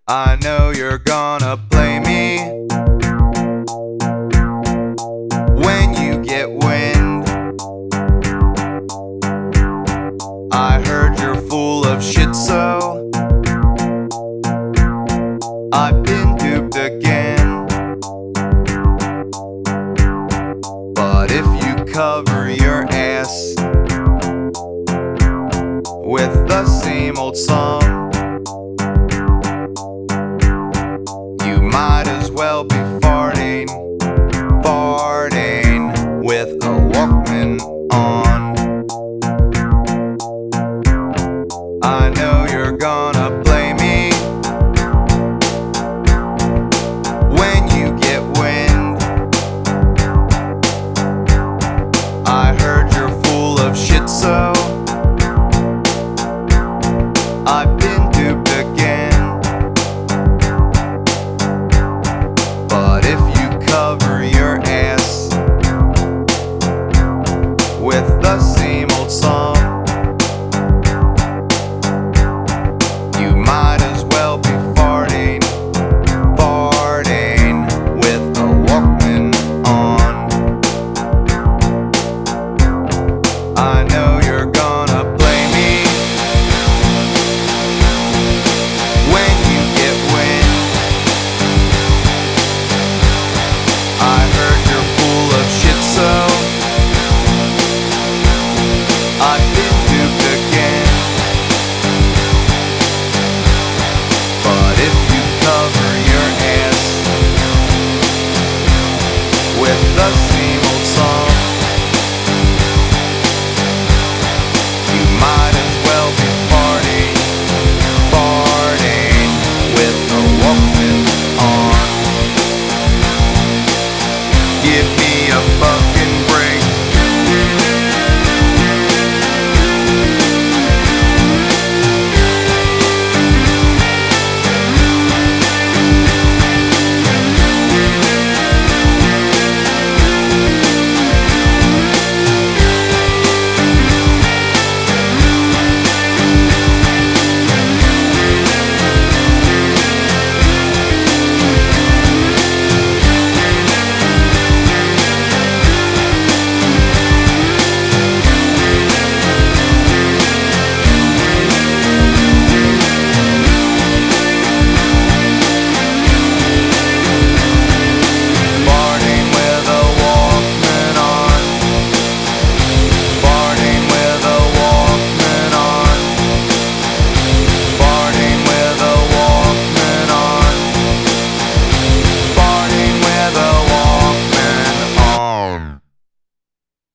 I know you're gonna play me when you get wind. I heard you're full of shit, so I've been duped again. But if you cover your ass with the same old song, you might as well be farting with a Walkman on. I know you're gonna